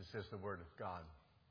This is the word of God.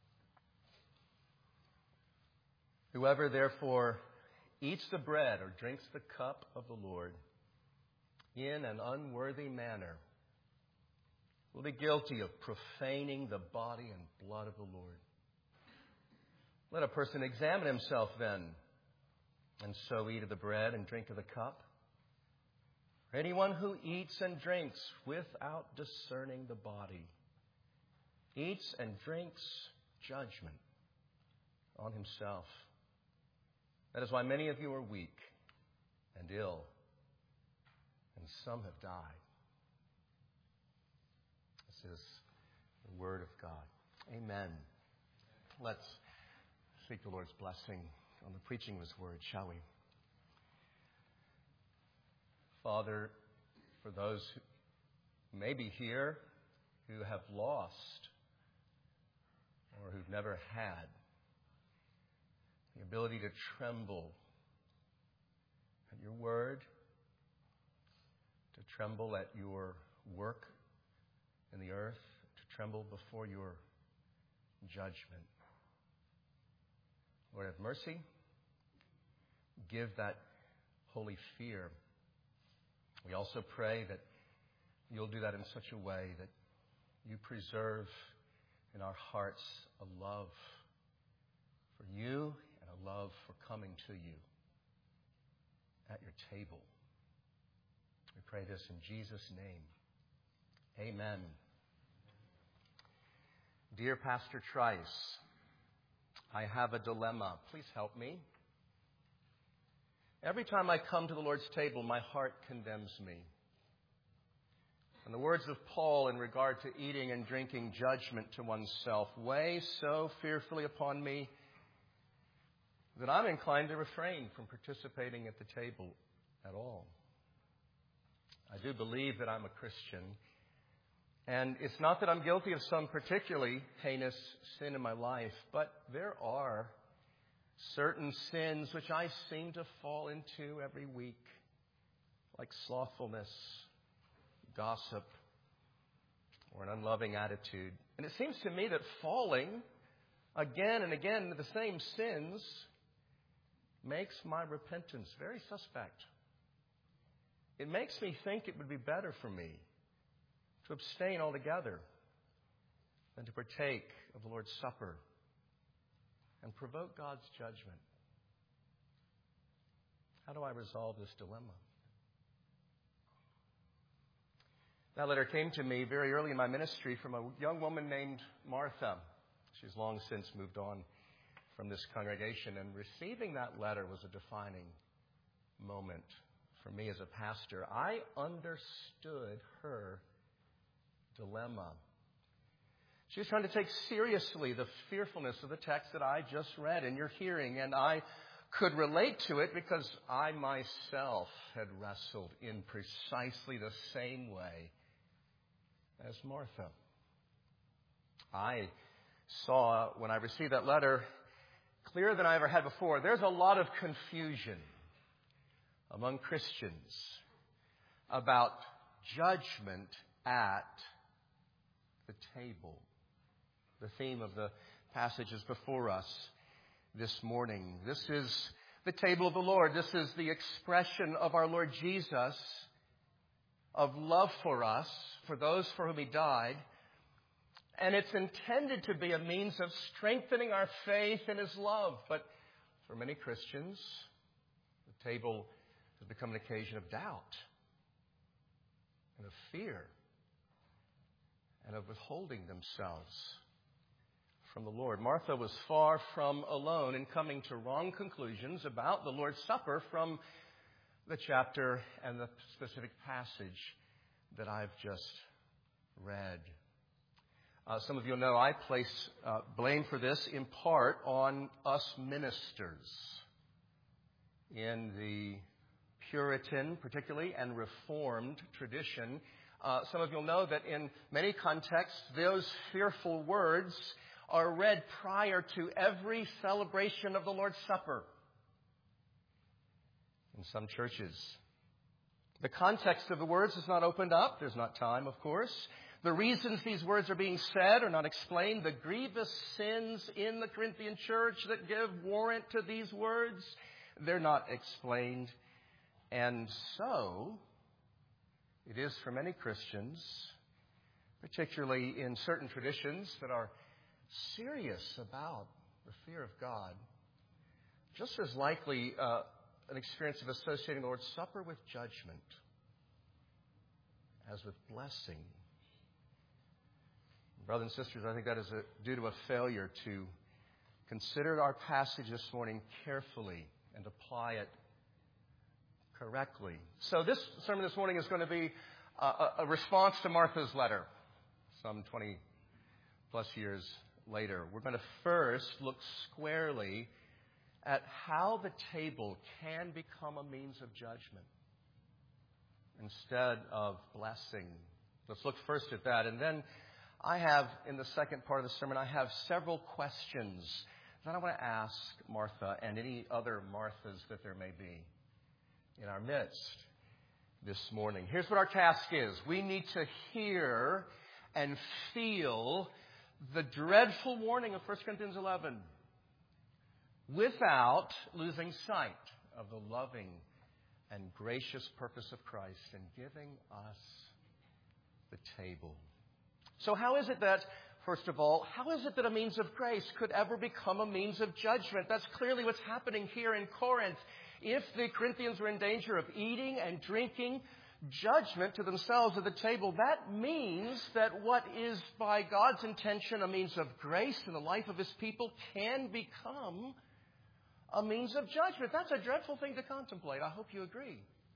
Whoever therefore eats the bread or drinks the cup of the Lord in an unworthy manner will be guilty of profaning the body and blood of the Lord. Let a person examine himself then, and so eat of the bread and drink of the cup. For anyone who eats and drinks without discerning the body eats and drinks judgment on himself. That is why many of you are weak and ill, and some have died. This is the word of God. Amen. Let's seek the Lord's blessing on the preaching of His word, shall we? Father, for those who may be here who have lost or who've never had the ability to tremble at your word, to tremble at your work in the earth, to tremble before your judgment. Lord, have mercy. Give that holy fear. We also pray that you'll do that in such a way that you preserve in our hearts a love for you and a love for coming to you at your table. We pray this in Jesus' name. Amen. Dear Pastor Trice, I have a dilemma. Please help me. Every time I come to the Lord's table, my heart condemns me. And the words of Paul in regard to eating and drinking judgment to oneself weigh so fearfully upon me that I'm inclined to refrain from participating at the table at all. I do believe that I'm a Christian, and it's not that I'm guilty of some particularly heinous sin in my life, but there are certain sins which I seem to fall into every week, like slothfulness, gossip, or an unloving attitude. And it seems to me that falling again and again into the same sins makes my repentance very suspect. It makes me think it would be better for me to abstain altogether than to partake of the Lord's Supper and provoke God's judgment. How do I resolve this dilemma? That letter came to me very early in my ministry from a young woman named Martha. She's long since moved on from this congregation, and receiving that letter was a defining moment for me as a pastor. I understood her dilemma. She was trying to take seriously the fearfulness of the text that I just read in your hearing, and I could relate to it because I myself had wrestled in precisely the same way as Martha. I saw, when I received that letter, clearer than I ever had before, there's a lot of confusion among Christians about judgment at the table. The theme of the passages before us this morning. This is the table of the Lord. This is the expression of our Lord Jesus of love for us, for those for whom He died. And it's intended to be a means of strengthening our faith in His love. But for many Christians, the table has become an occasion of doubt and of fear and of withholding themselves from the Lord. Martha was far from alone in coming to wrong conclusions about the Lord's Supper from the chapter and the specific passage that I've just read. Some of you know I place blame for this in part on us ministers in the Puritan, particularly, and Reformed tradition. Some of you will know that in many contexts, those fearful words are read prior to every celebration of the Lord's Supper. In some churches, the context of the words is not opened up. There's not time, of course. The reasons these words are being said are not explained. The grievous sins in the Corinthian church that give warrant to these words, they're not explained. And so, it is for many Christians, particularly in certain traditions that are serious about the fear of God, just as likely an experience of associating the Lord's Supper with judgment as with blessing. Brothers and sisters, I think that is due to a failure to consider our passage this morning carefully and apply it correctly. So this sermon this morning is going to be a response to Martha's letter, some 20 plus years later. We're going to first look squarely at how the table can become a means of judgment instead of blessing. Let's look first at that. And then I have, in the second part of the sermon, I have several questions that I want to ask Martha and any other Marthas that there may be in our midst this morning. Here's what our task is. We need to hear and feel the dreadful warning of 1 Corinthians 11 without losing sight of the loving and gracious purpose of Christ in giving us the table. So how is it that, first of all, how is it that a means of grace could ever become a means of judgment? That's clearly what's happening here in Corinth. If the Corinthians were in danger of eating and drinking judgment to themselves at the table, that means that what is by God's intention a means of grace in the life of His people can become a means of judgment. That's a dreadful thing to contemplate. I hope you agree.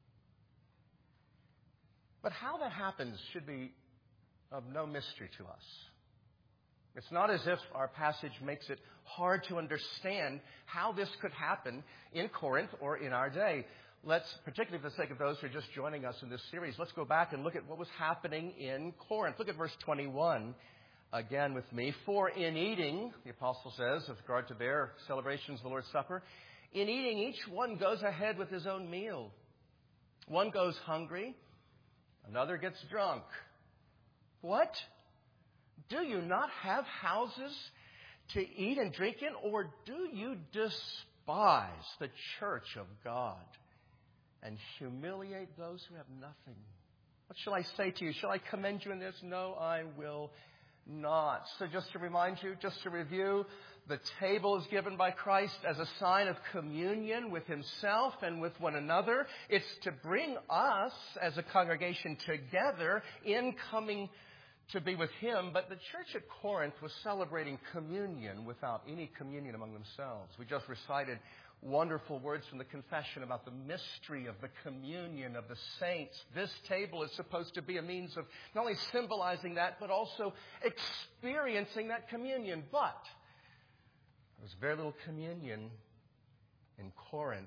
But how that happens should be of no mystery to us. It's not as if our passage makes it hard to understand how this could happen in Corinth or in our day. Let's, particularly for the sake of those who are just joining us in this series, let's go back and look at what was happening in Corinth. Look at verse 21 again with me. For in eating, the apostle says, with regard to their celebrations of the Lord's Supper, in eating each one goes ahead with his own meal. One goes hungry, another gets drunk. What? Do you not have houses to eat and drink in, or do you despise the church of God and humiliate those who have nothing? What shall I say to you? Shall I commend you in this? No, I will not. So just to remind you, just to review, the table is given by Christ as a sign of communion with Himself and with one another. It's to bring us as a congregation together in coming to be with Him. But the church at Corinth was celebrating communion without any communion among themselves. We just recited wonderful words from the confession about the mystery of the communion of the saints. This table is supposed to be a means of not only symbolizing that, but also experiencing that communion. But there was very little communion in Corinth.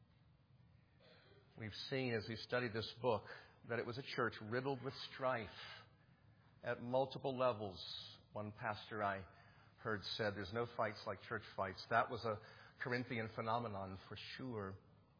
We've seen as we studied this book that it was a church riddled with strife at multiple levels. One pastor I heard said, there's no fights like church fights. That was a Corinthian phenomenon for sure.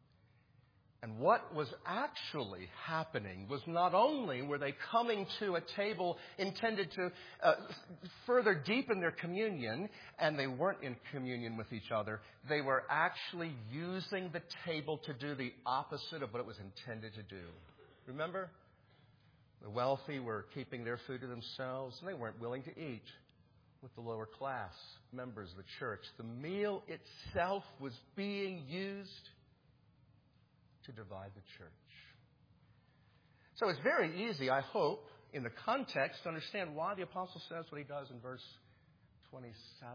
And what was actually happening was not only were they coming to a table intended to further deepen their communion, and they weren't in communion with each other, they were actually using the table to do the opposite of what it was intended to do. Remember? The wealthy were keeping their food to themselves, and they weren't willing to eat with the lower class members of the church. The meal itself was being used to divide the church. So it's very easy, I hope, in the context, to understand why the apostle says what he does in verse 27.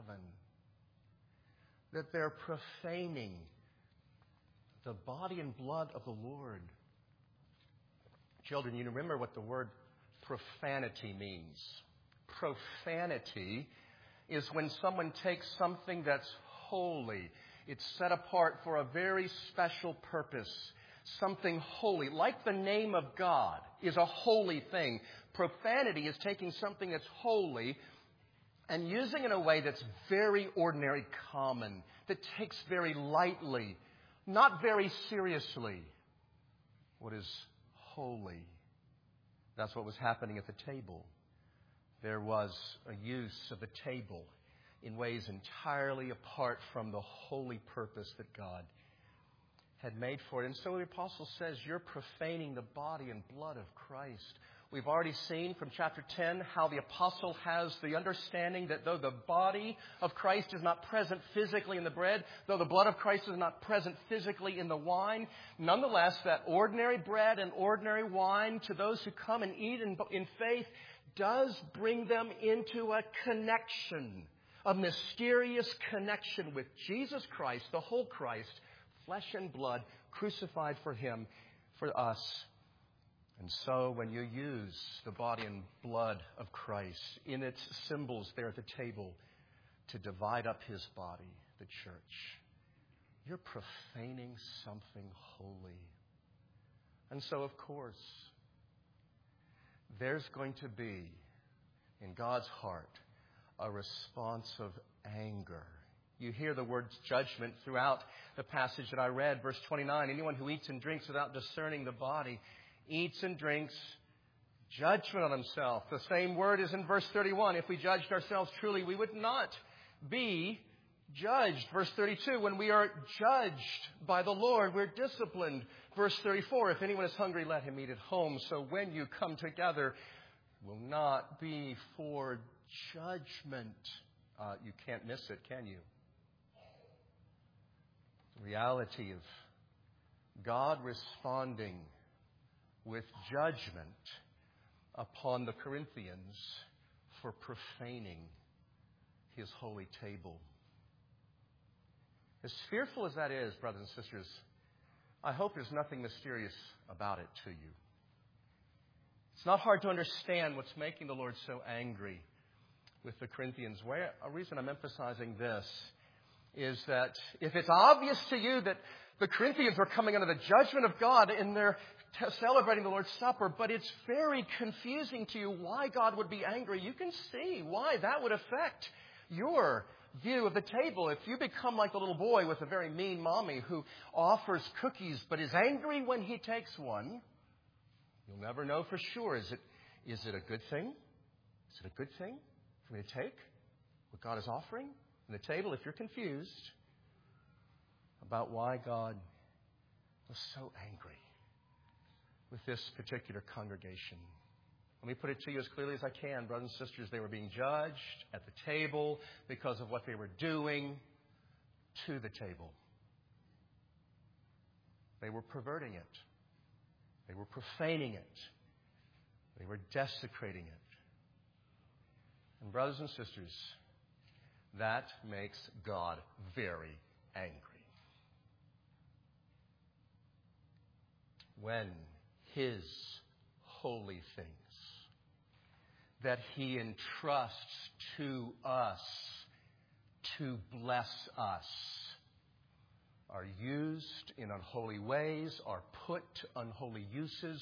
That they're profaning the body and blood of the Lord. Children, you remember what the word profanity means. Profanity is when someone takes something that's holy. It's set apart for a very special purpose. Something holy, like the name of God, is a holy thing. Profanity is taking something that's holy and using it in a way that's very ordinary, common, that takes very lightly, not very seriously, what is holy. That's what was happening at the table. there was a use of a table in ways entirely apart from the holy purpose that God had made for it. And so the apostle says, you're profaning the body and blood of Christ. We've already seen from chapter 10 how the apostle has the understanding that though the body of Christ is not present physically in the bread, though the blood of Christ is not present physically in the wine, nonetheless, that ordinary bread and ordinary wine to those who come and eat in faith does bring them into a connection, a mysterious connection with Jesus Christ, the whole Christ, flesh and blood, crucified for Him, for us. And so when you use the body and blood of Christ in its symbols there at the table to divide up His body, the church, you're profaning something holy. And so, of course, there's going to be, in God's heart, a response of anger. You hear the word judgment throughout the passage that I read, verse 29. Anyone who eats and drinks without discerning the body eats and drinks judgment on himself. The same word is in verse 31. If we judged ourselves truly, we would not be judged. Verse 32, when we are judged by the Lord, we're disciplined. Verse 34, if anyone is hungry, let him eat at home. So when you come together, it will not be for judgment. You can't miss it, can you? The reality of God responding with judgment upon the Corinthians for profaning His holy table. As fearful as that is, brothers and sisters, I hope there's nothing mysterious about it to you. It's not hard to understand what's making the Lord so angry with the Corinthians. A reason I'm emphasizing this is that if it's obvious to you that the Corinthians are coming under the judgment of God in their celebrating the Lord's Supper, but it's very confusing to you why God would be angry, you can see why that would affect your view of the table. If you become like the little boy with a very mean mommy who offers cookies but is angry when he takes one, you'll never know for sure. Is it a good thing? Is it a good thing for me to take what God is offering on the table? If you're confused about why God was so angry with this particular congregation, let me put it to you as clearly as I can, brothers and sisters. They were being judged at the table because of what they were doing to the table. They were perverting it. They were profaning it. They were desecrating it. And brothers and sisters, that makes God very angry. When His holy things that He entrusts to us to bless us are used in unholy ways, are put to unholy uses,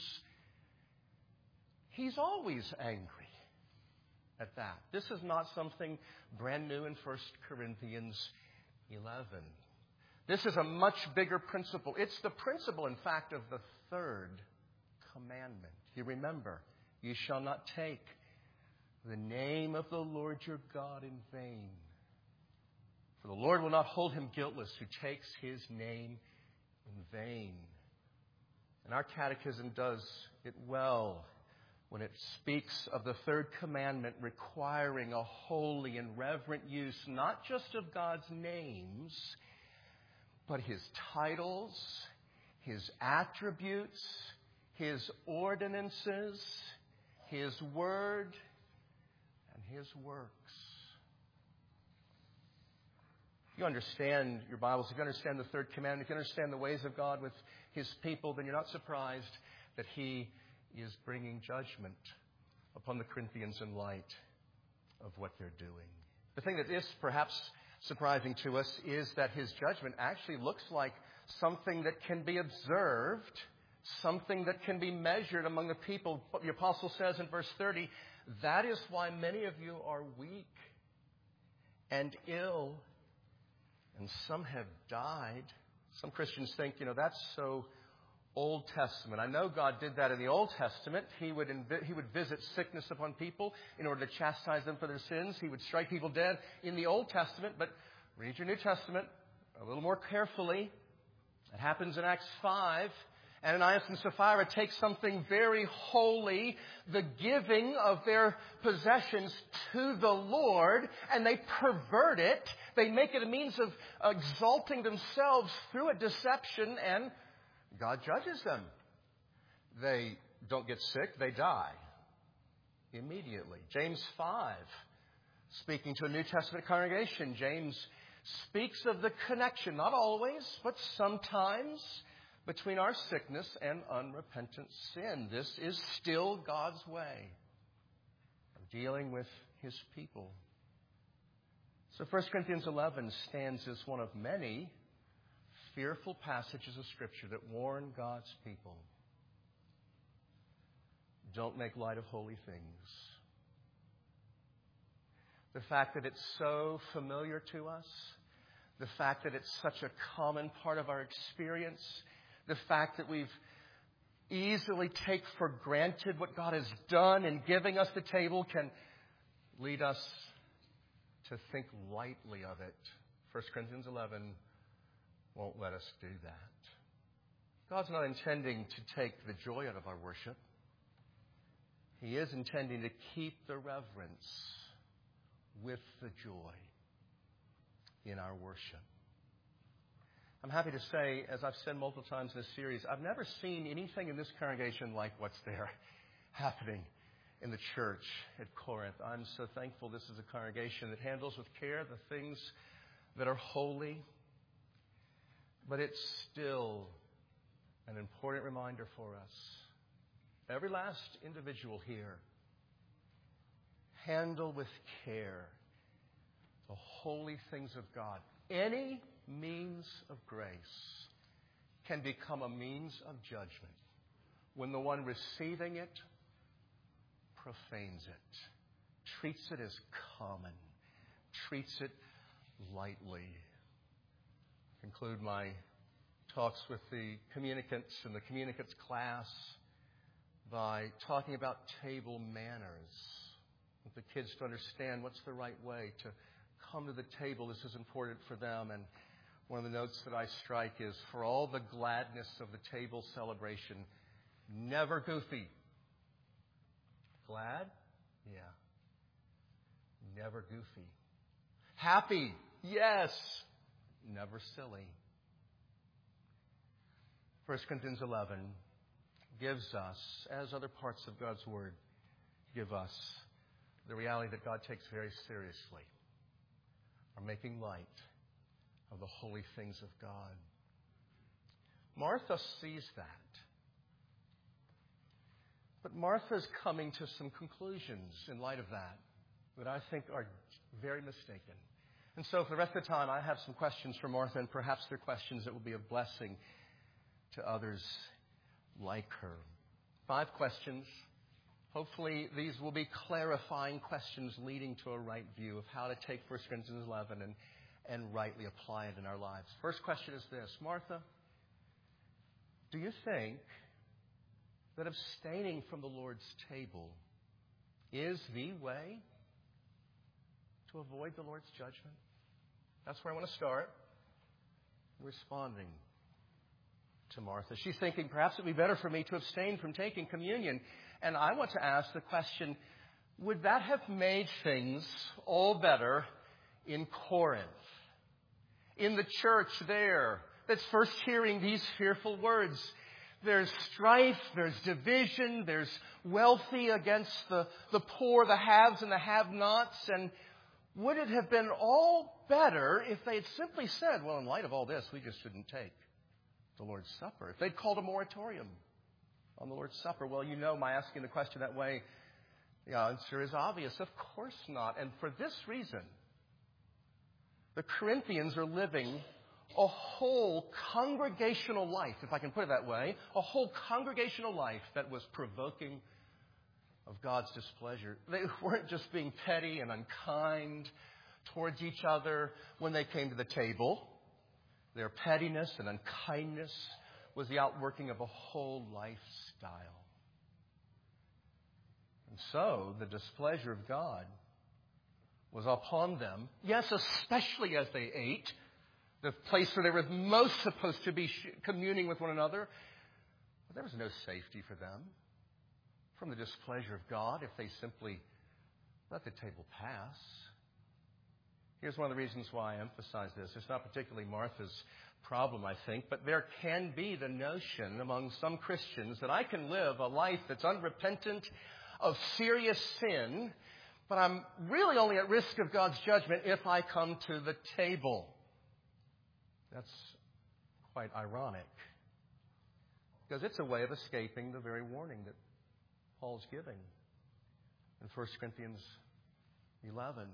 He's always angry at that. This is not something brand new in 1 Corinthians 11. This is a much bigger principle. It's the principle, in fact, of the third commandment. You remember, you shall not take the name of the Lord your God in vain. For the Lord will not hold him guiltless who takes His name in vain. And our catechism does it well when it speaks of the third commandment requiring a holy and reverent use, not just of God's names, but His titles, His attributes, His ordinances, His word, and His works. If you understand your Bibles, if you understand the third commandment, if you understand the ways of God with His people, then you're not surprised that He is bringing judgment upon the Corinthians in light of what they're doing. The thing that is perhaps surprising to us is that His judgment actually looks like something that can be observed, something that can be measured among the people. But the apostle says in verse 30, that is why many of you are weak and ill, and some have died. Some Christians think, that's so Old Testament. I know God did that in the Old Testament. He would visit sickness upon people in order to chastise them for their sins. He would strike people dead in the Old Testament. But read your New Testament a little more carefully. It happens in Acts 5. Ananias and Sapphira take something very holy, the giving of their possessions to the Lord, and they pervert it. They make it a means of exalting themselves through a deception, and God judges them. They don't get sick, they die immediately. James 5, speaking to a New Testament congregation, James speaks of the connection, not always, but sometimes, between our sickness and unrepentant sin. This is still God's way of dealing with His people. So 1 Corinthians 11 stands as one of many fearful passages of Scripture that warn God's people. Don't make light of holy things. The fact that it's so familiar to us, the fact that it's such a common part of our experience, the fact that we've easily take for granted what God has done in giving us the table can lead us to think lightly of it. 1 Corinthians 11 won't let us do that. God's not intending to take the joy out of our worship. He is intending to keep the reverence with the joy in our worship. I'm happy to say, as I've said multiple times in this series, I've never seen anything in this congregation like what's there happening in the church at Corinth. I'm so thankful this is a congregation that handles with care the things that are holy. But it's still an important reminder for us. Every last individual here, handle with care the holy things of God. Any means of grace can become a means of judgment when the one receiving it profanes it, treats it as common, treats it lightly. Conclude my talks with the communicants and the communicants class by talking about table manners. Want the kids to understand what's the right way to come to the table. This is important for them. And one of the notes that I strike is, for all the gladness of the table celebration, never goofy. Glad? Yeah. Never goofy. Happy? Yes. Never silly. 1 Corinthians 11 gives us, as other parts of God's Word give us, the reality that God takes very seriously our making light of the holy things of God. Martha sees that. But Martha's coming to some conclusions in light of that I think are very mistaken. And so for the rest of the time, I have some questions for Martha, and perhaps they're questions that will be a blessing to others like her. 5 questions. Hopefully, these will be clarifying questions leading to a right view of how to take 1 Corinthians 11 and rightly apply it in our lives. First question is this: Martha, do you think that abstaining from the Lord's table is the way to avoid the Lord's judgment? That's where I want to start. Responding to Martha. She's thinking, perhaps it would be better for me to abstain from taking communion. And I want to ask the question, would that have made things all better in Corinth? In the church there, that's first hearing these fearful words. There's strife, there's division, there's wealthy against the poor, the haves and the have-nots. And would it have been all better if they had simply said, well, in light of all this, we just shouldn't take the Lord's Supper? If they'd called a moratorium on the Lord's Supper? Well, you know, my asking the question that way, the answer is obvious. Of course not. And for this reason, the Corinthians are living a whole congregational life, if I can put it that way, a whole congregational life that was provoking of God's displeasure. They weren't just being petty and unkind towards each other when they came to the table. Their pettiness and unkindness was the outworking of a whole lifestyle. And so the displeasure of God was upon them. Yes, especially as they ate, the place where they were most supposed to be communing with one another. But there was no safety for them from the displeasure of God if they simply let the table pass. Here's one of the reasons why I emphasize this. It's not particularly Martha's problem, I think, but there can be the notion among some Christians that I can live a life that's unrepentant of serious sin, but I'm really only at risk of God's judgment if I come to the table. That's quite ironic, because it's a way of escaping the very warning that Paul's giving in 1 Corinthians 11.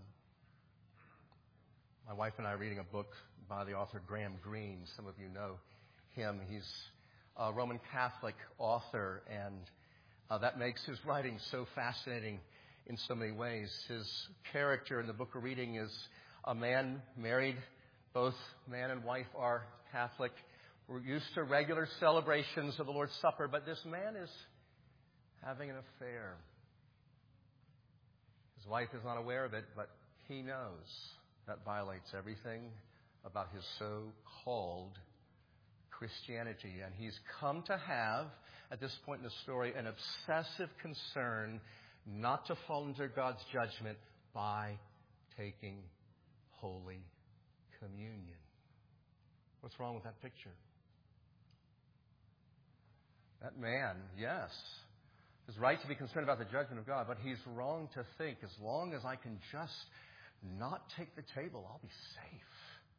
My wife and I are reading a book by the author Graham Greene. Some of you know him. He's a Roman Catholic author, and that makes his writing so fascinating in so many ways. His character in the book we're reading is a man married. Both man and wife are Catholic. We're used to regular celebrations of the Lord's Supper, but this man is having an affair. His wife is not aware of it, but he knows. That violates everything about his so-called Christianity. And he's come to have, at this point in the story, an obsessive concern not to fall under God's judgment by taking Holy Communion. What's wrong with that picture? That man, yes, is right to be concerned about the judgment of God, but he's wrong to think, as long as I can just not take the table, I'll be safe.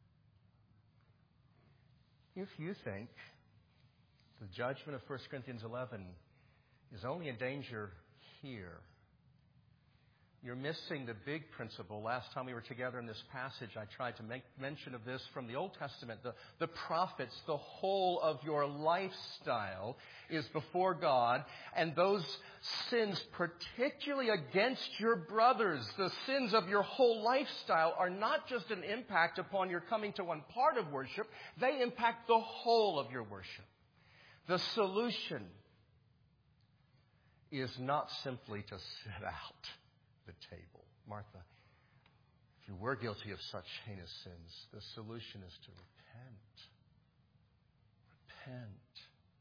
If you think the judgment of 1 Corinthians 11 is only a danger here, you're missing the big principle. Last time we were together in this passage, I tried to make mention of this from the Old Testament. The prophets, the whole of your lifestyle is before God. And those sins, particularly against your brothers, the sins of your whole lifestyle, are not just an impact upon your coming to one part of worship. They impact the whole of your worship. The solution is not simply to sit out the table. Martha, if you were guilty of such heinous sins, the solution is to repent. Repent.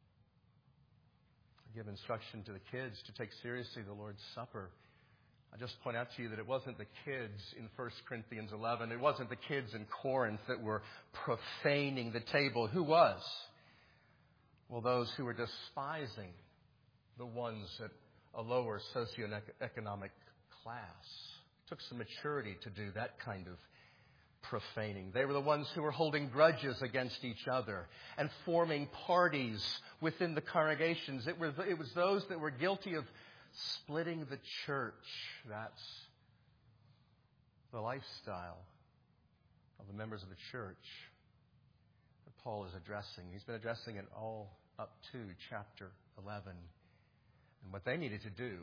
I give instruction to the kids to take seriously the Lord's Supper. I just point out to you that it wasn't the kids in 1 Corinthians 11. It wasn't the kids in Corinth that were profaning the table. Who was? Well, those who were despising the ones at a lower socioeconomic class. It took some maturity to do that kind of profaning. They were the ones who were holding grudges against each other and forming parties within the congregations. It was those that were guilty of splitting the church. That's the lifestyle of the members of the church that Paul is addressing. He's been addressing it all up to chapter 11. And what they needed to do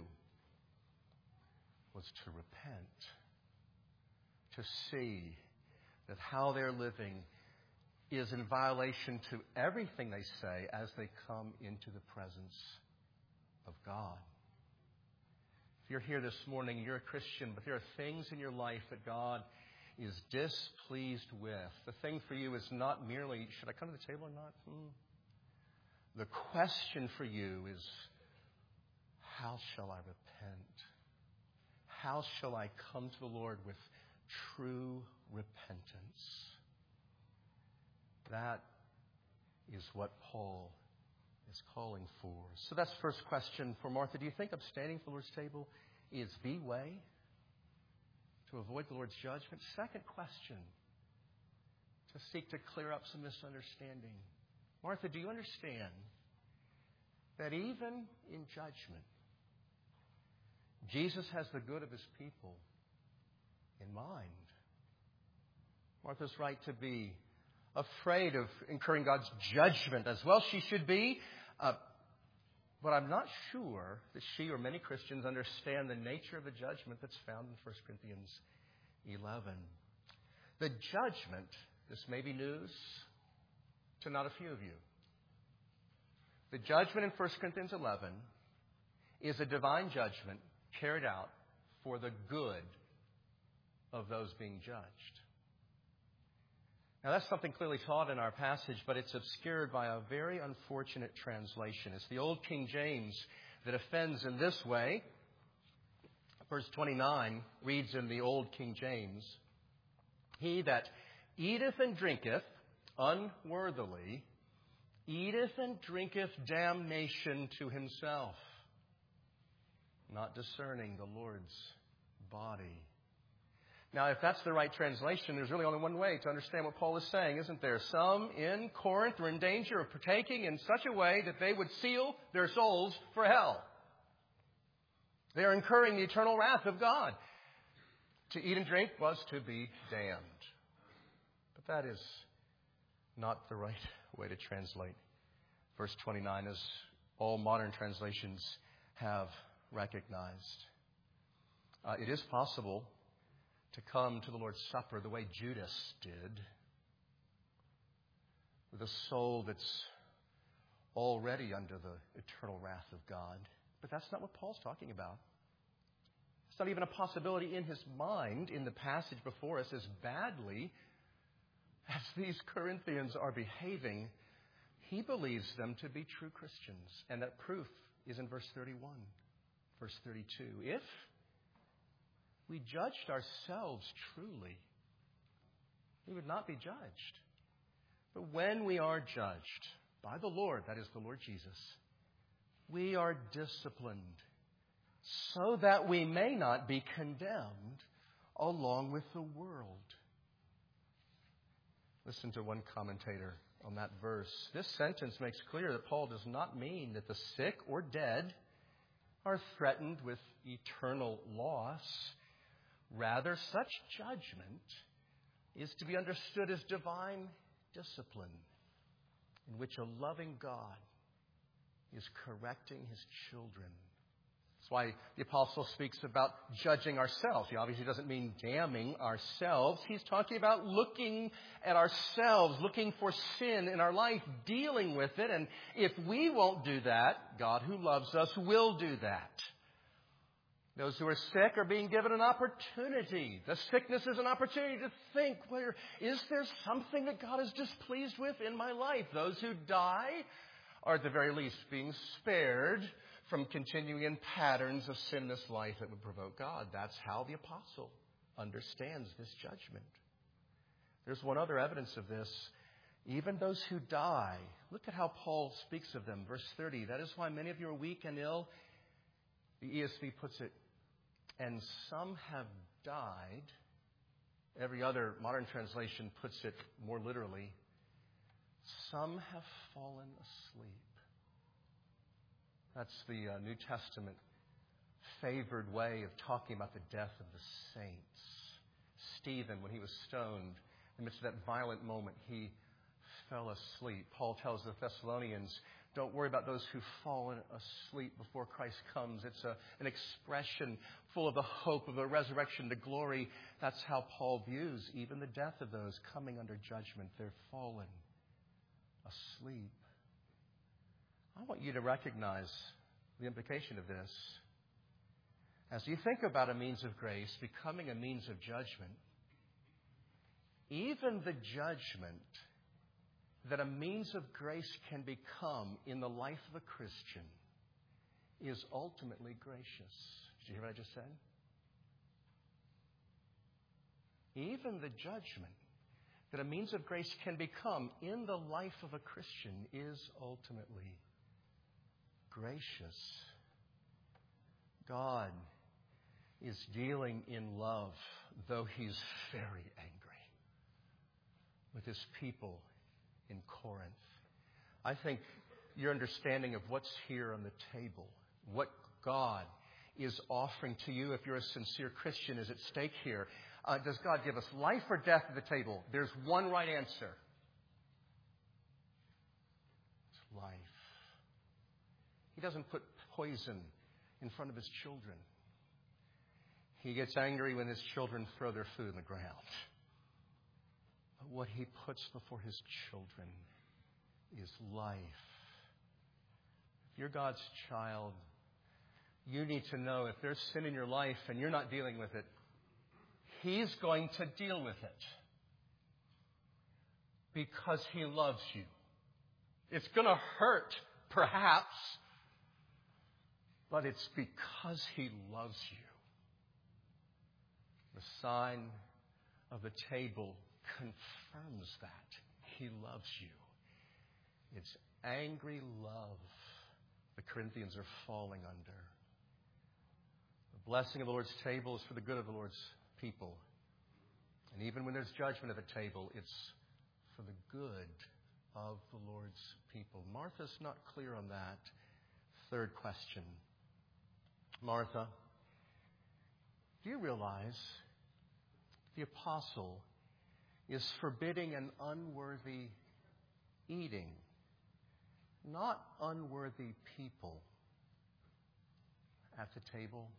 was to repent, to see that how they're living is in violation to everything they say as they come into the presence of God. If you're here this morning, you're a Christian, but there are things in your life that God is displeased with. The thing for you is not merely, should I come to the table or not? The question for you is, how shall I repent? How shall I come to the Lord with true repentance? That is what Paul is calling for. So that's the first question for Martha. Do you think abstaining from the Lord's table is the way to avoid the Lord's judgment? Second question, to seek to clear up some misunderstanding. Martha, do you understand that even in judgment, Jesus has the good of his people in mind? Martha's right to be afraid of incurring God's judgment as well. She should be. But I'm not sure that she or many Christians understand the nature of the judgment that's found in 1 Corinthians 11. The judgment, this may be news to not a few of you. The judgment in 1 Corinthians 11 is a divine judgment carried out for the good of those being judged. Now, that's something clearly taught in our passage, but it's obscured by a very unfortunate translation. It's the Old King James that offends in this way. Verse 29 reads in the Old King James, "He that eateth and drinketh unworthily, eateth and drinketh damnation to himself, not discerning the Lord's body." Now, if that's the right translation, there's really only one way to understand what Paul is saying, isn't there? Some in Corinth were in danger of partaking in such a way that they would seal their souls for hell. They are incurring the eternal wrath of God. To eat and drink was to be damned. But that is not the right way to translate verse 29, as all modern translations have recognized. It is possible to come to the Lord's Supper the way Judas did, with a soul that's already under the eternal wrath of God. But that's not what Paul's talking about. It's not even a possibility in his mind in the passage before us. As badly as these Corinthians are behaving, he believes them to be true Christians. And that proof is in verse 31, verse 32. If we judged ourselves truly, we would not be judged. But when we are judged by the Lord, that is the Lord Jesus, we are disciplined so that we may not be condemned along with the world. Listen to one commentator on that verse. This sentence makes clear that Paul does not mean that the sick or dead are threatened with eternal loss. Rather, such judgment is to be understood as divine discipline, in which a loving God is correcting his children. That's why the apostle speaks about judging ourselves. He obviously doesn't mean damning ourselves. He's talking about looking at ourselves, looking for sin in our life, dealing with it. And if we won't do that, God who loves us will do that. Those who are sick are being given an opportunity. The sickness is an opportunity to think, is there something that God is displeased with in my life? Those who die are at the very least being spared from continuing in patterns of sin in this life that would provoke God. That's how the apostle understands this judgment. There's one other evidence of this. Even those who die, look at how Paul speaks of them. Verse 30, "That is why many of you are weak and ill." The ESV puts it, "and some have died." Every other modern translation puts it more literally, "some have fallen asleep." That's the New Testament favored way of talking about the death of the saints. Stephen, when he was stoned, in the midst of that violent moment, he fell asleep. Paul tells the Thessalonians, don't worry about those who've fallen asleep before Christ comes. It's an expression full of the hope of the resurrection to glory. That's how Paul views even the death of those coming under judgment. They're fallen asleep. I want you to recognize the implication of this. As you think about a means of grace becoming a means of judgment, even the judgment that a means of grace can become in the life of a Christian is ultimately gracious. Did you hear what I just said? Even the judgment that a means of grace can become in the life of a Christian is ultimately gracious. God is dealing in love, though he's very angry with his people in Corinth. I think your understanding of what's here on the table, what God is offering to you if you're a sincere Christian, is at stake here. Does God give us life or death at the table? There's one right answer. It's life. He doesn't put poison in front of his children. He gets angry when his children throw their food on the ground. But what he puts before his children is life you're God's child, you need to know if there's sin in your life and you're not dealing with it, He's going to deal with it. Because He loves you. It's going to hurt, perhaps, but it's because He loves you. The sign of the table confirms that. He loves you. It's angry love the Corinthians are falling under. The blessing of the Lord's table is for the good of the Lord's people. And even when there's judgment at the table, it's for the good of the Lord's people. Martha's not clear on that. Third question. Martha, do you realize the apostle is forbidding an unworthy eating, not unworthy people at the table?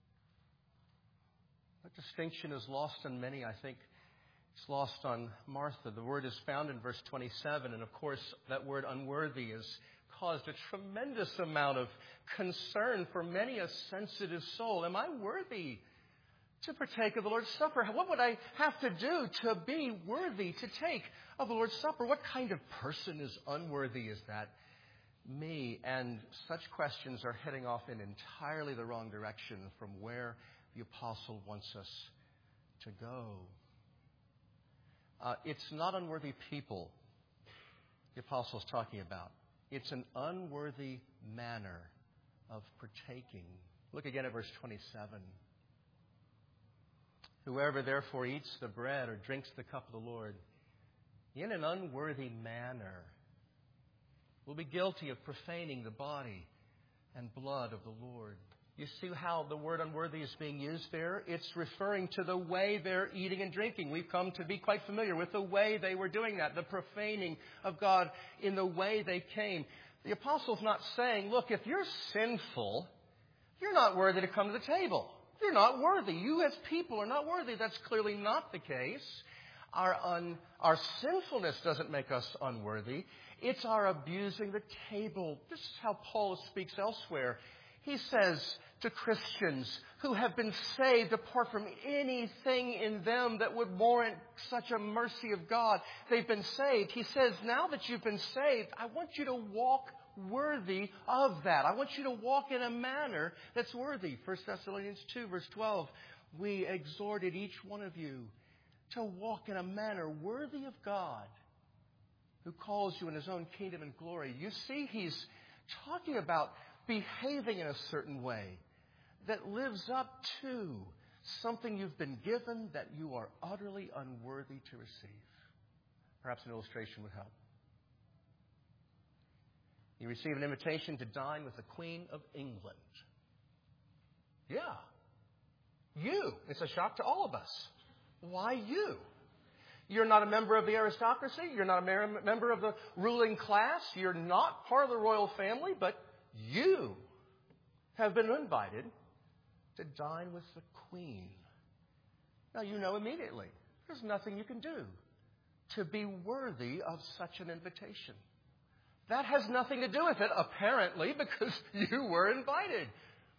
That distinction is lost on many, I think. It's lost on Martha. The word is found in verse 27, and of course that word unworthy has caused a tremendous amount of concern for many a sensitive soul. Am I worthy to partake of the Lord's Supper? What would I have to do to be worthy to take of the Lord's Supper? What kind of person is unworthy? Is that me? And such questions are heading off in entirely the wrong direction from where the apostle wants us to go. It's not unworthy people the apostle is talking about. It's an unworthy manner of partaking. Look again at verse 27. Whoever therefore eats the bread or drinks the cup of the Lord in an unworthy manner will be guilty of profaning the body and blood of the Lord. You see how the word unworthy is being used there? It's referring to the way they're eating and drinking. We've come to be quite familiar with the way they were doing that, the profaning of God in the way they came. The apostle's not saying, look, if you're sinful, you're not worthy to come to the table. You're not worthy. You as people are not worthy. That's clearly not the case. Our sinfulness doesn't make us unworthy. It's our abusing the table. This is how Paul speaks elsewhere. He says to Christians who have been saved apart from anything in them that would warrant such a mercy of God, they've been saved. He says, now that you've been saved, I want you to walk worthy of that. I want you to walk in a manner that's worthy. 1 Thessalonians 2, verse 12, we exhorted each one of you to walk in a manner worthy of God who calls you in His own kingdom and glory. You see, he's talking about behaving in a certain way that lives up to something you've been given that you are utterly unworthy to receive. Perhaps an illustration would help. You receive an invitation to dine with the Queen of England. Yeah. You. It's a shock to all of us. Why you? You're not a member of the aristocracy. You're not a member of the ruling class. You're not part of the royal family, but you have been invited to dine with the Queen. Now, you know immediately there's nothing you can do to be worthy of such an invitation. That has nothing to do with it, apparently, because you were invited.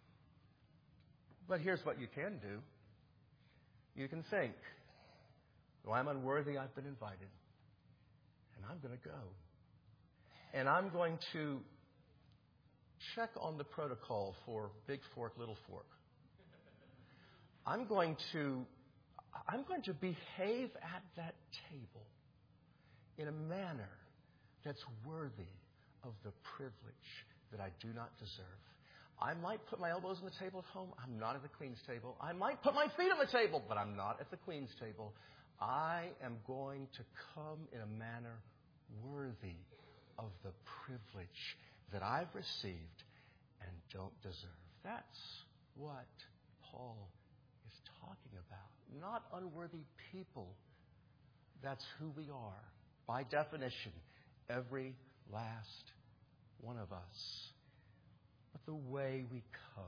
But here's what you can do. You can think, well, I'm unworthy, I've been invited. And I'm going to go. And I'm going to check on the protocol for big fork, little fork. I'm going to behave at that table in a manner that's worthy of the privilege that I do not deserve. I might put my elbows on the table at home. I'm not at the Queen's table. I might put my feet on the table, but I'm not at the Queen's table. I am going to come in a manner worthy of the privilege that I've received and don't deserve. That's what Paul is talking about. Not unworthy people. That's who we are. By definition, every last one of us. But the way we come.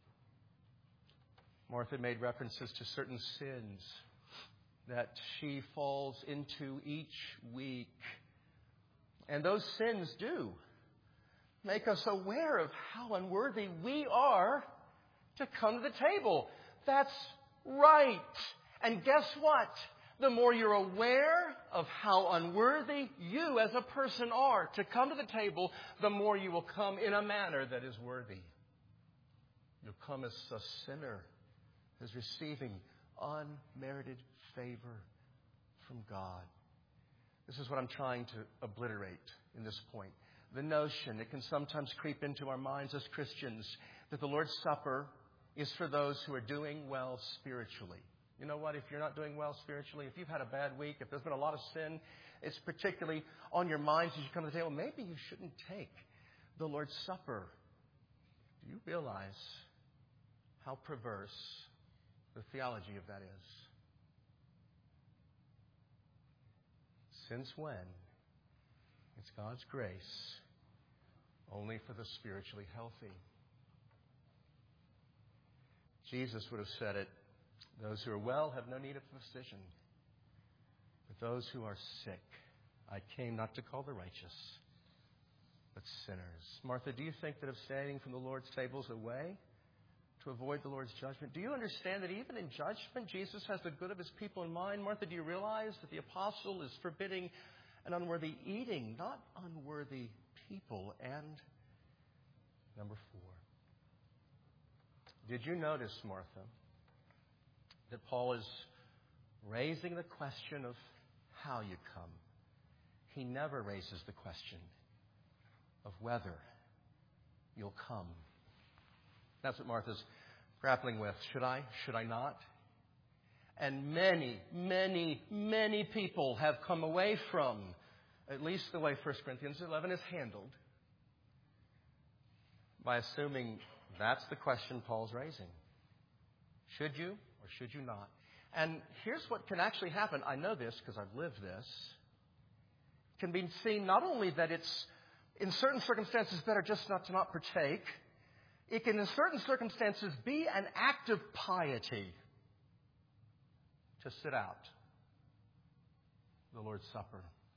Martha made references to certain sins that she falls into each week. And those sins do make us aware of how unworthy we are to come to the table. That's right. And guess what? The more you're aware of how unworthy you as a person are to come to the table, the more you will come in a manner that is worthy. You'll come as a sinner, as receiving unmerited favor from God. This is what I'm trying to obliterate in this point. The notion that can sometimes creep into our minds as Christians that the Lord's Supper is for those who are doing well spiritually. You know what? If you're not doing well spiritually, if you've had a bad week, if there's been a lot of sin, it's particularly on your minds as you come to the table, maybe you shouldn't take the Lord's Supper. Do you realize how perverse the theology of that is? Since when? It's God's grace only for the spiritually healthy. Jesus would have said it, those who are well have no need of a physician, but those who are sick, I came not to call the righteous, but sinners. Martha, do you think that abstaining from the Lord's table is a way to avoid the Lord's judgment? Do you understand that even in judgment, Jesus has the good of his people in mind? Martha, do you realize that the apostle is forbidding an unworthy eating, not unworthy people? And number 4, did you notice, Martha, that Paul is raising the question of how you come? He never raises the question of whether you'll come. That's what Martha's grappling with. Should I? Should I not? And many, many, many people have come away from at least the way 1 Corinthians 11 is handled by assuming that's the question Paul's raising. Should you or should you not? And here's what can actually happen. I know this because I've lived this. It can be seen not only that it's in certain circumstances better just not to not partake. It can in certain circumstances be an act of piety to sit out the Lord's Supper.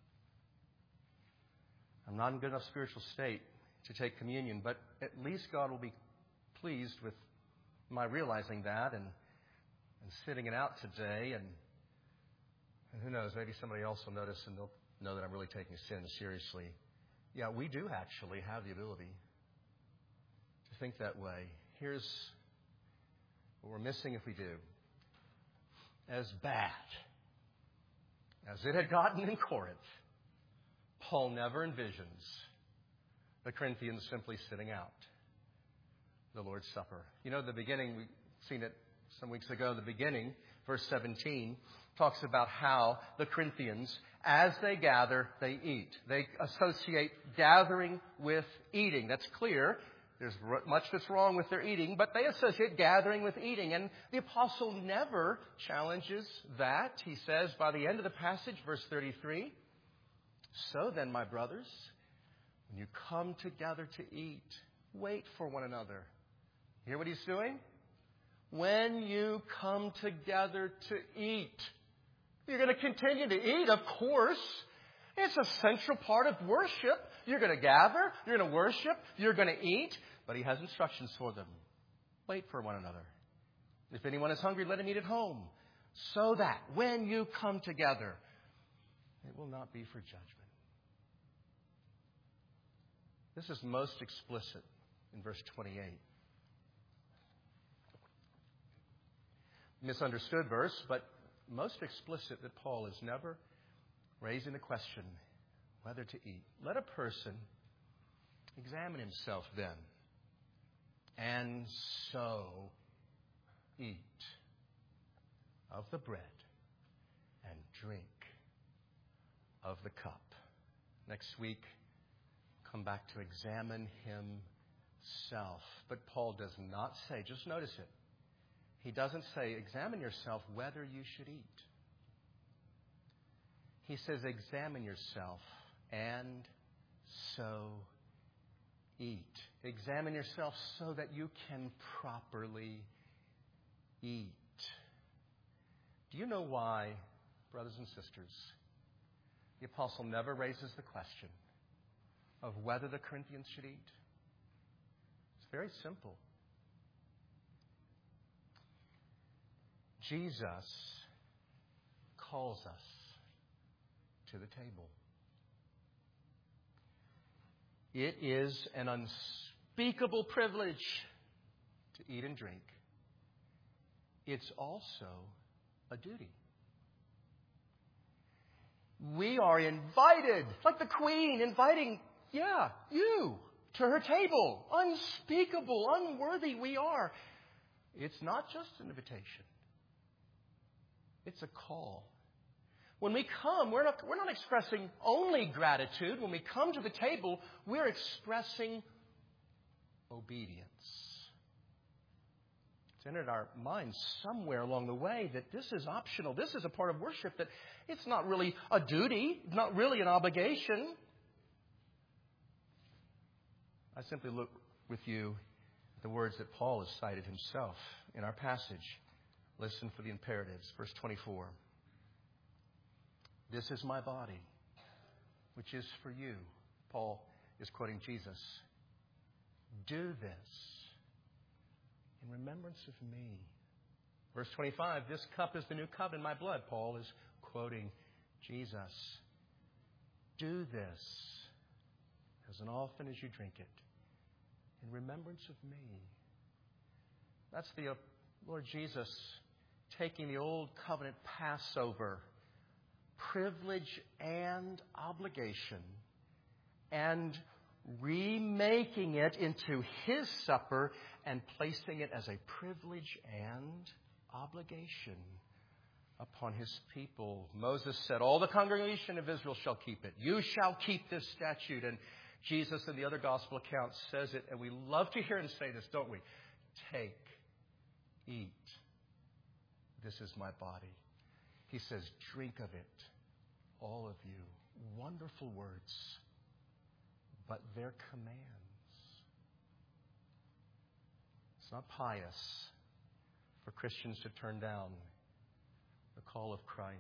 I'm not in good enough spiritual state to take communion, but at least God will be pleased with my realizing that and sitting it out today. And who knows, maybe somebody else will notice and they'll know that I'm really taking sin seriously. Yeah, we do actually have the ability to think that way. Here's what we're missing if we do. As bad as it had gotten in Corinth, Paul never envisions the Corinthians simply sitting out the Lord's Supper. You know, the beginning, we've seen it some weeks ago, the beginning, verse 17, talks about how the Corinthians, as they gather, they eat. They associate gathering with eating. That's clear. There's much that's wrong with their eating, but they associate gathering with eating. And the apostle never challenges that. He says by the end of the passage, verse 33, so then, my brothers, when you come together to eat, wait for one another. Hear what he's doing? When you come together to eat, you're going to continue to eat, of course. It's a central part of worship. You're going to gather, you're going to worship, you're going to eat. But he has instructions for them. Wait for one another. If anyone is hungry, let him eat at home. So that when you come together, it will not be for judgment. This is most explicit in verse 28. Misunderstood verse, but most explicit that Paul is never raising the question whether to eat. Let a person examine himself then, and so eat of the bread and drink of the cup. Next week, come back to examine himself. But Paul does not say, just notice it, he doesn't say, examine yourself whether you should eat. He says, examine yourself and so eat. Examine yourself so that you can properly eat. Do you know why, brothers and sisters, the apostle never raises the question of whether the Corinthians should eat? It's very simple. Jesus calls us to the table. It is an unspeakable privilege to eat and drink. It's also a duty. We are invited, like the Queen inviting, you, to her table. Unspeakable, unworthy we are. It's not just an invitation. It's a call. When we come, we're not expressing only gratitude. When we come to the table, we're expressing obedience. It's entered our minds somewhere along the way that this is optional. This is a part of worship, that it's not really a duty, not really an obligation. I simply look with you at the words that Paul has cited himself in our passage. Listen for the imperatives. Verse 24. This is my body, which is for you. Paul is quoting Jesus. Do this in remembrance of me. Verse 25, this cup is the new covenant in my blood. Paul is quoting Jesus. Do this as often as you drink it in remembrance of me. That's the Lord Jesus taking the old covenant Passover privilege and obligation and remaking it into His supper and placing it as a privilege and obligation upon His people. Moses said, all the congregation of Israel shall keep it. You shall keep this statute. And Jesus in the other gospel accounts says it, and we love to hear Him say this, don't we? Take, eat. This is my body. He says, drink of it, all of you. Wonderful words, but they're commands. It's not pious for Christians to turn down the call of Christ.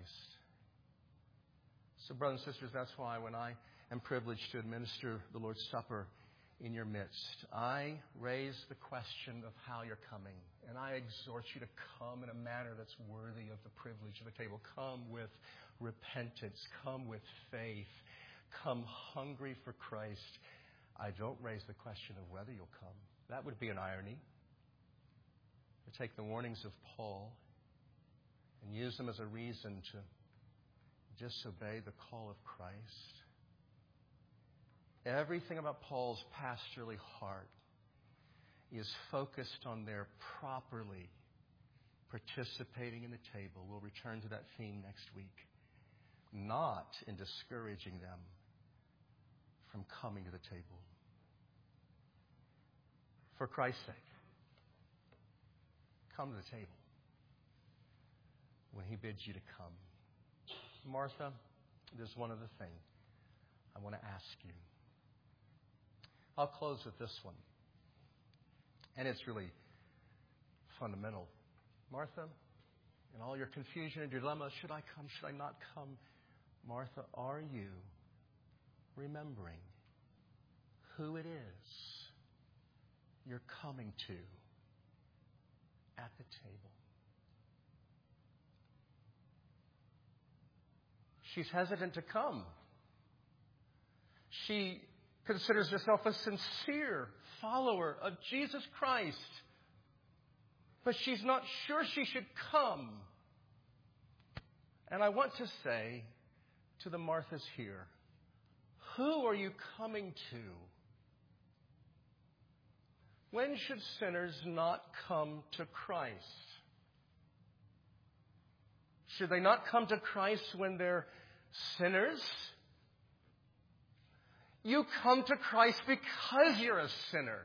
So, brothers and sisters, that's why when I am privileged to administer the Lord's Supper in your midst, I raise the question of how you're coming. And I exhort you to come in a manner that's worthy of the privilege of the table. Come with repentance. Come with faith. Come hungry for Christ. I don't raise the question of whether you'll come. That would be an irony. To take the warnings of Paul and use them as a reason to disobey the call of Christ. Everything about Paul's pastorally heart is focused on their properly participating in the table. We'll return to that theme next week. Not in discouraging them from coming to the table. For Christ's sake, come to the table when He bids you to come. Martha, there's one other thing I want to ask you. I'll close with this one. And it's really fundamental. Martha, in all your confusion and your dilemma, should I come, should I not come? Martha, are you remembering who it is you're coming to at the table? She's hesitant to come. She considers herself a sincere follower of Jesus Christ. But she's not sure she should come. And I want to say to the Marthas here, who are you coming to? When should sinners not come to Christ? Should they not come to Christ when they're sinners? You come to Christ because you're a sinner.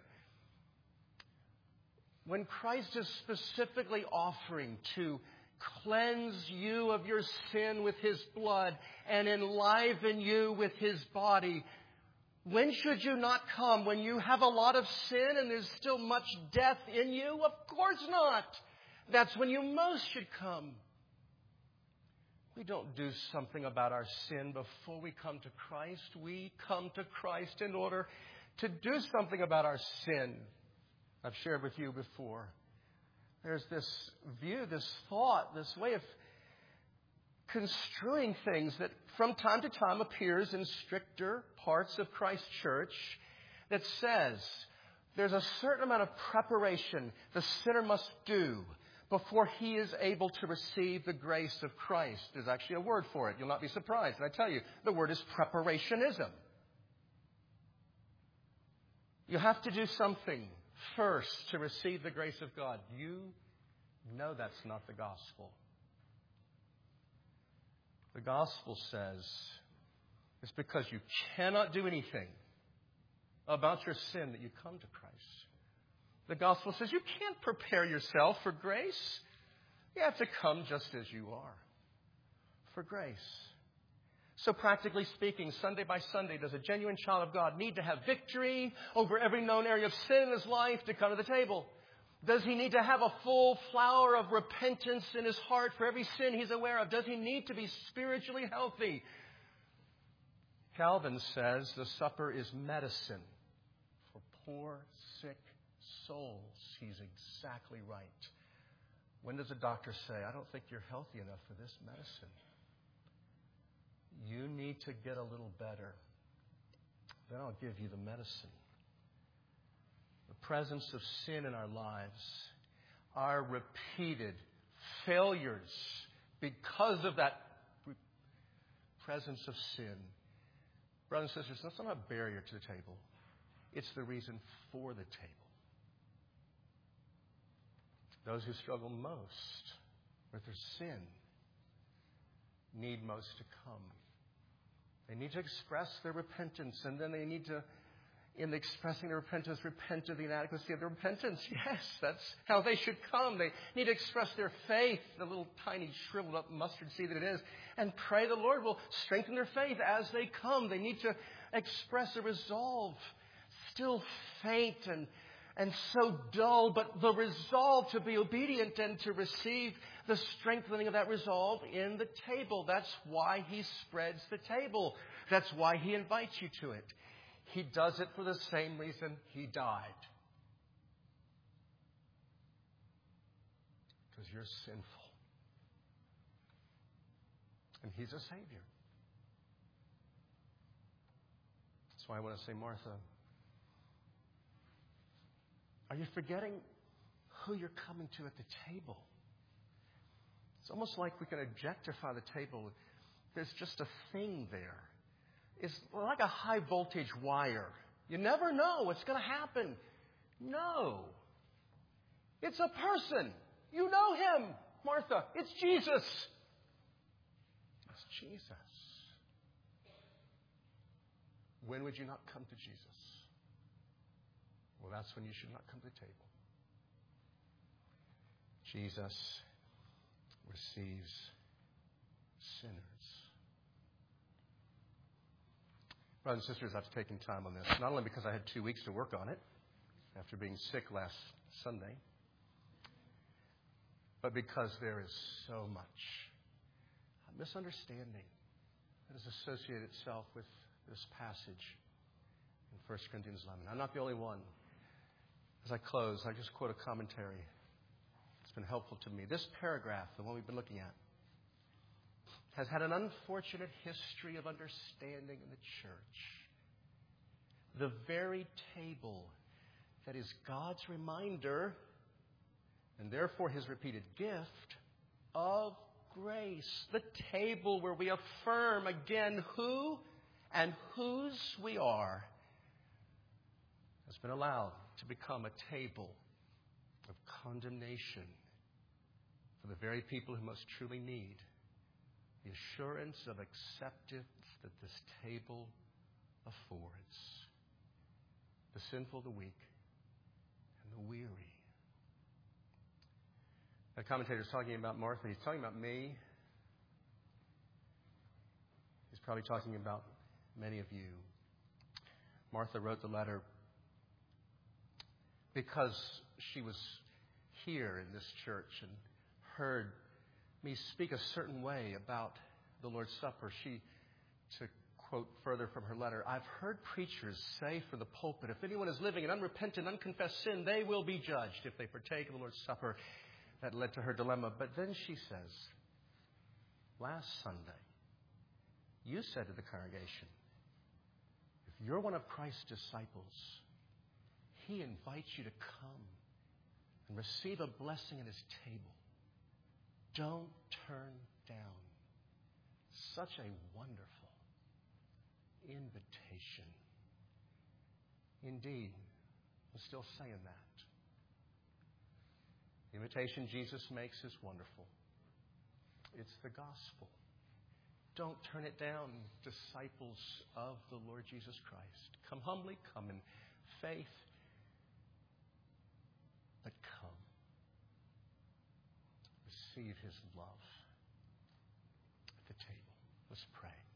When Christ is specifically offering to cleanse you of your sin with His blood and enliven you with His body, when should you not come? When you have a lot of sin and there's still much death in you? Of course not. That's when you most should come. We don't do something about our sin before we come to Christ. We come to Christ in order to do something about our sin. I've shared with you before. There's this view, this thought, this way of construing things that from time to time appears in stricter parts of Christ's church that says there's a certain amount of preparation the sinner must do before he is able to receive the grace of Christ. There's actually a word for it. You'll not be surprised. And I tell you, the word is preparationism. You have to do something first to receive the grace of God. You know that's not the gospel. The gospel says it's because you cannot do anything about your sin that you come to Christ. The gospel says you can't prepare yourself for grace. You have to come just as you are for grace. So practically speaking, Sunday by Sunday, does a genuine child of God need to have victory over every known area of sin in his life to come to the table? Does he need to have a full flower of repentance in his heart for every sin he's aware of? Does he need to be spiritually healthy? Calvin says the supper is medicine for poor, sick souls. He's exactly right. When does a doctor say, I don't think you're healthy enough for this medicine? You need to get a little better. Then I'll give you the medicine. The presence of sin in our lives, our repeated failures because of that presence of sin. Brothers and sisters, that's not a barrier to the table. It's the reason for the table. Those who struggle most with their sin need most to come. They need to express their repentance, and then they need to, in expressing their repentance, repent of the inadequacy of their repentance. Yes, that's how they should come. They need to express their faith, the little tiny shriveled up mustard seed that it is, and pray the Lord will strengthen their faith as they come. They need to express a resolve, still faint and so dull, but the resolve to be obedient and to receive the strengthening of that resolve in the table. That's why he spreads the table. That's why he invites you to it. He does it for the same reason he died. Because you're sinful. And he's a Savior. That's why I want to say, Martha, are you forgetting who you're coming to at the table? It's almost like we can objectify the table. There's just a thing there. It's like a high voltage wire. You never know what's going to happen. No. It's a person. You know him, Martha. It's Jesus. It's Jesus. When would you not come to Jesus? Well, that's when you should not come to the table. Jesus receives sinners. Brothers and sisters, I've taken time on this, not only because I had 2 weeks to work on it after being sick last Sunday, but because there is so much misunderstanding that has associated itself with this passage in 1 Corinthians 11. I'm not the only one. As I close, I just quote a commentary. It's been helpful to me. This paragraph, the one we've been looking at, has had an unfortunate history of understanding in the church. The very table that is God's reminder, and therefore his repeated gift, of grace. The table where we affirm again who and whose we are, has been allowed to become a table of condemnation for the very people who most truly need the assurance of acceptance that this table affords. The sinful, the weak, and the weary. The commentator is talking about Martha. He's talking about me. He's probably talking about many of you. Martha wrote the letter because she was here in this church and heard me speak a certain way about the Lord's Supper, to quote further from her letter, I've heard preachers say for the pulpit, if anyone is living in unrepentant, unconfessed sin, they will be judged if they partake of the Lord's Supper. That led to her dilemma. But then she says, last Sunday, you said to the congregation, if you're one of Christ's disciples, He invites you to come and receive a blessing at His table. Don't turn down such a wonderful invitation. Indeed, I'm still saying that. The invitation Jesus makes is wonderful. It's the gospel. Don't turn it down, disciples of the Lord Jesus Christ. Come humbly, come in faith, but come. Receive His love at the table. Let's pray.